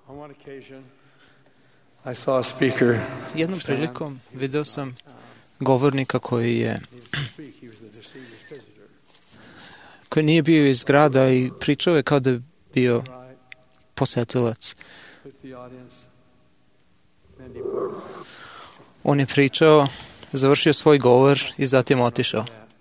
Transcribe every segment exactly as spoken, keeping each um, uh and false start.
Jednom prilikom video sam govornika koji je koji nije bio iz grada i pričao je kao da je bio posetilac. On je pričao, završio svoj govor i zatim otišao.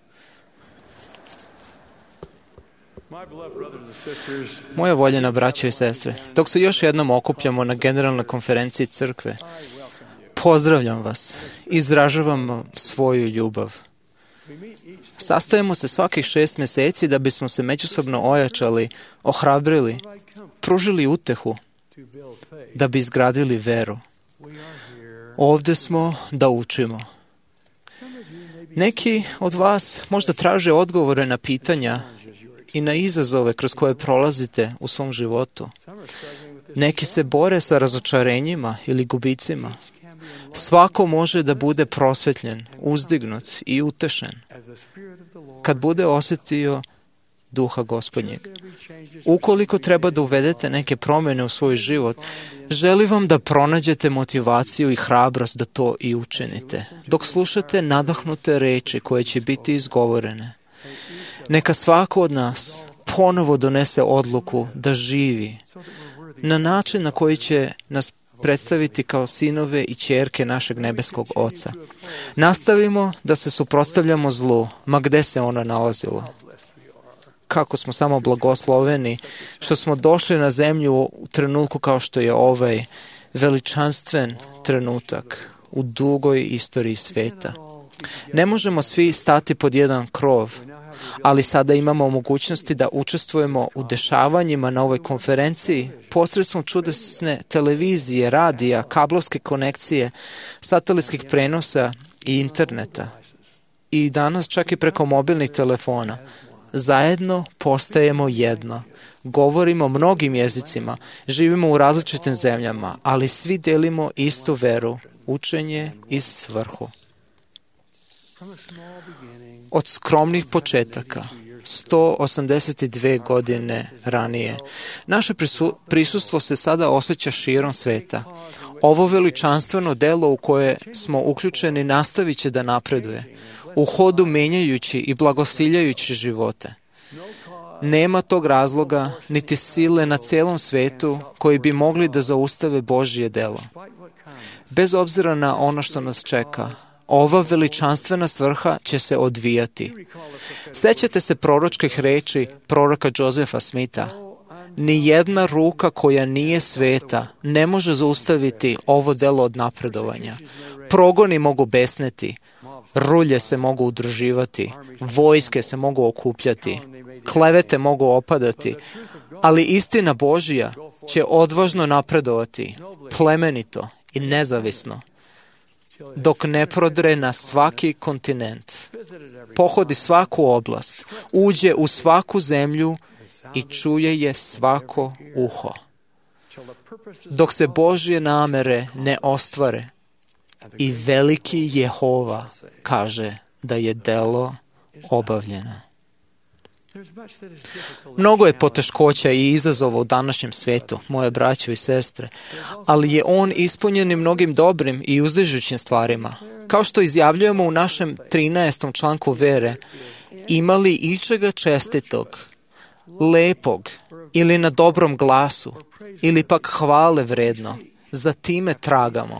Moja voljena braća i sestre, dok se još jednom okupljamo na generalnoj konferenciji crkve, pozdravljam vas, izražavam vam svoju ljubav. Sastajemo se svakih šest mjeseci da bismo se međusobno ojačali, ohrabrili, pružili utehu, da bi izgradili veru. Ovdje smo da učimo. Neki od vas možda traže odgovore na pitanja i na izazove kroz koje prolazite u svom životu. Neki se bore sa razočarenjima ili gubicima. Svako može da bude prosvetljen, uzdignut i utešen kad bude osjetio duha Gospodnjeg. Ukoliko treba da uvedete neke promjene u svoj život, želim vam da pronađete motivaciju i hrabrost da to i učinite, dok slušate nadahnute reči koje će biti izgovorene. Neka svako od nas ponovo donese odluku da živi na način na koji će nas predstaviti kao sinove i ćerke našeg nebeskog Oca. Nastavimo da se suprotstavljamo zlu, ma gde se ono nalazilo. Kako smo samo blagosloveni što smo došli na zemlju u trenutku kao što je ovaj veličanstven trenutak u dugoj istoriji sveta. Ne možemo svi stati pod jedan krov, ali sada imamo mogućnosti da učestvujemo u dešavanjima na ovoj konferenciji posredstvom čudesne televizije, radija, kablovske konekcije, satelitskih prenosa i interneta. I danas čak i preko mobilnih telefona. Zajedno postajemo jedno. Govorimo mnogim jezicima, živimo u različitim zemljama, ali svi delimo istu veru, učenje i svrhu. Od skromnih početaka, sto osamdeset dve godine ranije, naše prisu, prisustvo se sada osjeća širom sveta. Ovo veličanstveno delo u koje smo uključeni nastavit će da napreduje, u hodu menjajući i blagosiljajući živote. Nema tog razloga, niti sile na cijelom svetu koji bi mogli da zaustave Božje delo. Bez obzira na ono što nas čeka, ova veličanstvena svrha će se odvijati. Sećate se proročkih reči proroka Josefa Smitha. Ni jedna ruka koja nije sveta ne može zaustaviti ovo delo od napredovanja. Progoni mogu besneti, rulje se mogu udruživati, vojske se mogu okupljati, klevete mogu opadati, ali istina Božja će odvažno napredovati, plemenito i nezavisno, dok ne prodre na svaki kontinent, pohodi svaku oblast, uđe u svaku zemlju i čuje je svako uho. Dok se Božje namere ne ostvare i veliki Jehova kaže da je delo obavljeno. Mnogo je poteškoća i izazova u današnjem svetu, moje braćo i sestre, ali je on ispunjen i mnogim dobrim i uzdižućim stvarima. Kao što izjavljujemo u našem trinaestom članku vere, imali ičega čestitog, lepog ili na dobrom glasu, ili pak hvale vredno, za time tragamo.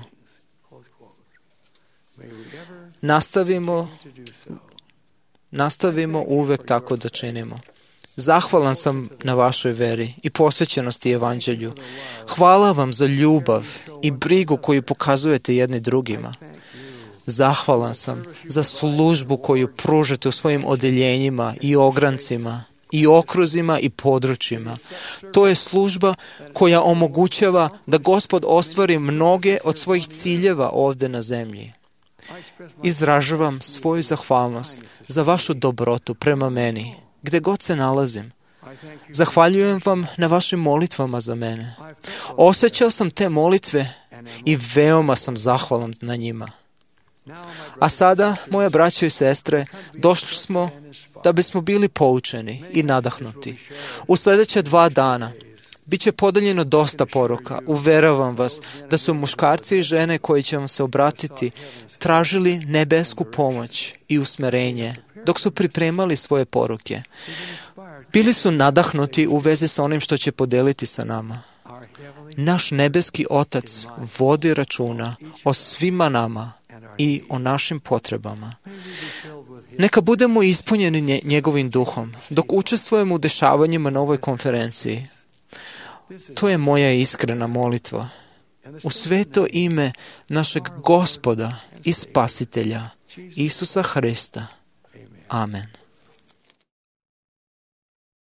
Nastavimo Nastavimo uvek tako da činimo. Zahvalan sam na vašoj veri i posvećenosti evanđelju. Hvala vam za ljubav i brigu koju pokazujete jedni drugima. Zahvalan sam za službu koju pružate u svojim odeljenjima i ograncima, i okruzima i područjima. To je služba koja omogućava da Gospod ostvari mnoge od svojih ciljeva ovdje na zemlji. Izražavam svoju zahvalnost za vašu dobrotu prema meni, gde god se nalazim. Zahvaljujem vam na vašim molitvama za mene. Osjećao sam te molitve i veoma sam zahvalan na njima. A sada, moja braćo i sestre, došli smo da bismo bili poučeni i nadahnuti. U sljedeća dva dana Biće podeljeno dosta poruka. Uveravam vas da su muškarci i žene koji će vam se obratiti tražili nebesku pomoć i usmerenje dok su pripremali svoje poruke. Bili su nadahnuti u vezi sa onim što će podeliti sa nama. Naš nebeski Otac vodi računa o svima nama i o našim potrebama. Neka budemo ispunjeni nje, njegovim duhom dok učestvujemo u dešavanjima na ovoj konferenciji. To je moja iskrena molitva. U sveto ime našeg Gospoda i Spasitelja, Isusa Hrista. Amen.